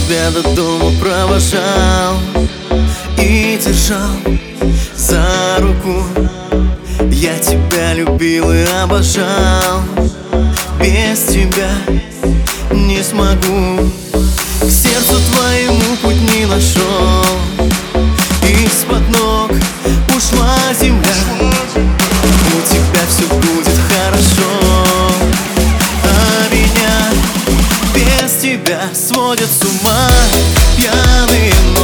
тебя до дома провожал и держал за руку. Я тебя любил и обожал. Без тебя не смогу. К сердцу твоему путь не нашел. Из-под ног ушла земля. У тебя все будет хорошо, а меня без тебя сводят с ума пьяные ночи.